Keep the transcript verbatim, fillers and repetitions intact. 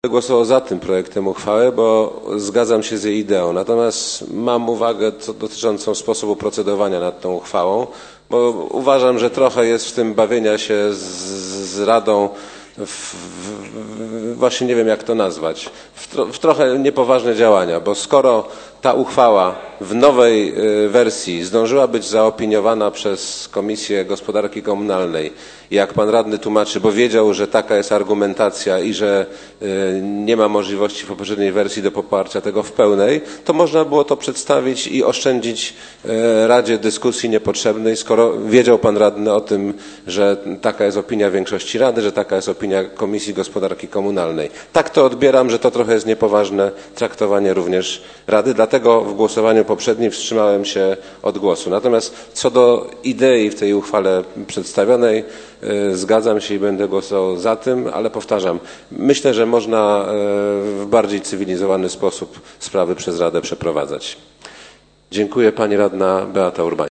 głosował za tym projektem uchwały, bo zgadzam się z jej ideą. Natomiast mam uwagę dotyczącą sposobu procedowania nad tą uchwałą, bo uważam, że trochę jest w tym bawienia się z, z Radą, w, w, właśnie nie wiem jak to nazwać, w, tro, w trochę niepoważne działania, bo skoro ta uchwała w nowej wersji zdążyła być zaopiniowana przez Komisję Gospodarki Komunalnej, jak pan radny tłumaczy, bo wiedział, że taka jest argumentacja i że nie ma możliwości w poprzedniej wersji do poparcia tego w pełnej, to można było to przedstawić i oszczędzić Radzie dyskusji niepotrzebnej, skoro wiedział pan radny o tym, że taka jest opinia większości Rady, że taka jest opinia Komisji Gospodarki Komunalnej. Tak to odbieram, że to trochę jest niepoważne traktowanie również Rady, dlatego w głosowaniu poprzednim wstrzymałem się od głosu. Natomiast co do idei w tej uchwale przedstawionej, zgadzam się i będę głosował za tym, ale powtarzam, myślę, że można w bardziej cywilizowany sposób sprawy przez Radę przeprowadzać. Dziękuję, pani radna Beata Urbańska.